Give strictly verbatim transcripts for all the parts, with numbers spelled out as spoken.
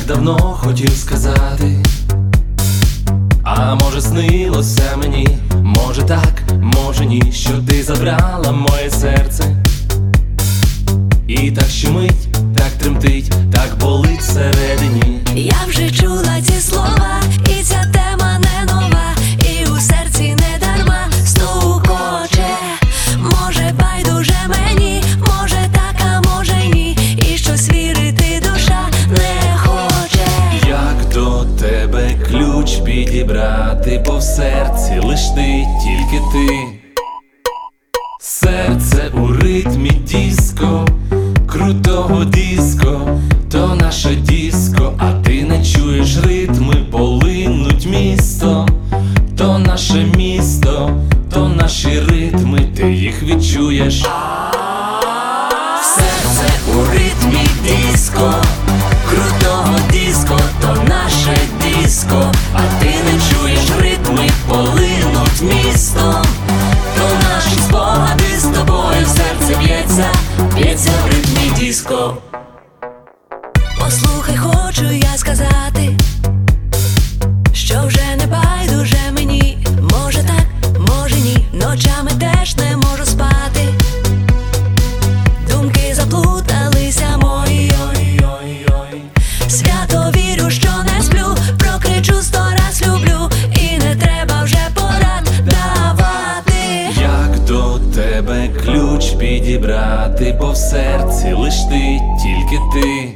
давно хотів сказати, а може снилося мені, може так, може ні, що ти забрала моє серце. І так щемить, так тремтить, так болить всередині. Я вже чула ці слова, і ця тема не нова, і у серці не дарма стукоче. Може байдуже мені, може так, а може ні, і щось вірити душа не хоче. Як до тебе ключ підібрати, бо в серці лиш ти, тільки ти. Серце у ритмі диско, крутого диско, то наше диско, а ти не чуєш ритми, полинуть місто, то наше місто, то наші ритми, ти їх відчуєш. Серце у ритмі диско, крутого диско, то наше диско, а ти не чуєш ритми, полинуть місто, то наші спогади з тобою, серце б'ється, б'ється в ритмі диско. Послухай, хочу я сказати, що вже не байдуже мені, може так, може ні, ночами теж не можу спати. Думки заплуталися мої, ой-ой-ой. Свято вірю, що не сплю, прокричу сто раз люблю, і не треба вже порад давати. Як до тебе ключ підібрати, бо в серці лиш ти, тільки ти.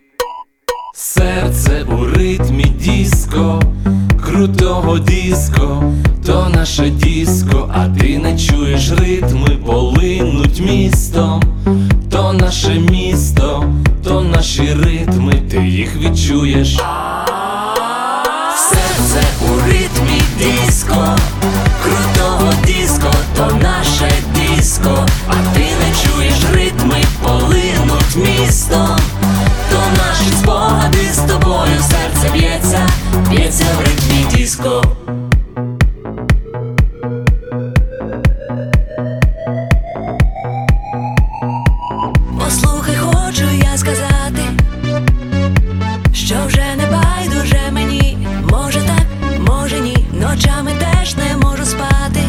Серце у ритмі диско, крутого диско, то наше диско, а ти не чуєш ритми, полинуть містом, то наше місто, то наші ритми, ти їх відчуєш. Серце у ритмі диско, крутого диско, то наше диско, а ти не чуєш ритми, полинуть містом, то наші спогади з тобою, серце б'ється, б'ється в ритмі диско. Послухай, хочу я сказати, що вже не байдуже мені, може так, може ні, ночами теж не можу спати.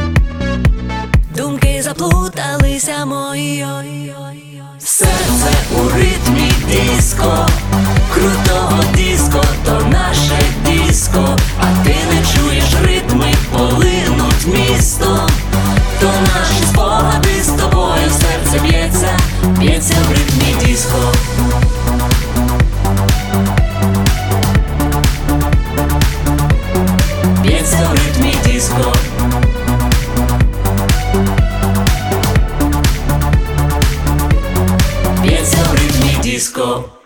Думки заплуталися мої, ой-ой-ой. Серце у ритмі диско, крутого диско, то наше диско, а ти не чуєш ритми, полинуть місто, то наші спогади з тобою, серце б'ється, б'ється в ритмі диско. Б'ється в ритмі диско. Б'ється в ритмі диско.